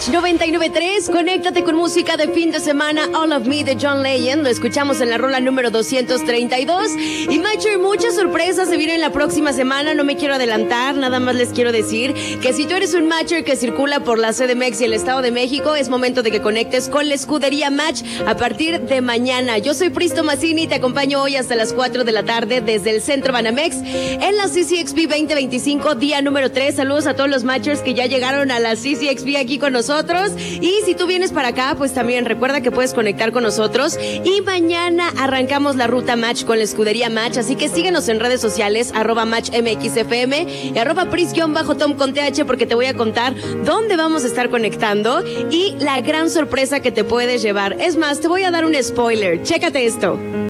Match 99.3, conéctate con música de fin de semana. All of Me de John Legend, lo escuchamos en la rola número 232. Y Matcher, muchas sorpresas se vienen la próxima semana, no me quiero adelantar, nada más les quiero decir que si tú eres un Matcher que circula por la CDMX y el Estado de México, es momento de que conectes con la escudería Match a partir de mañana. Yo soy Pristo Mazzini y te acompaño hoy hasta las 4 de la tarde desde el Centro Banamex en la CCXP 2025, día número 3. Saludos a todos los Matchers que ya llegaron a la CCXP aquí con nosotros. Y si tú vienes para acá, pues también recuerda que puedes conectar con nosotros. Y mañana arrancamos la ruta Match con la escudería Match, así que síguenos en redes sociales, @MatchMXFM y @Pris_Tom con TH, porque te voy a contar dónde vamos a estar conectando y la gran sorpresa que te puedes llevar. Es más, te voy a dar un spoiler. Chécate esto.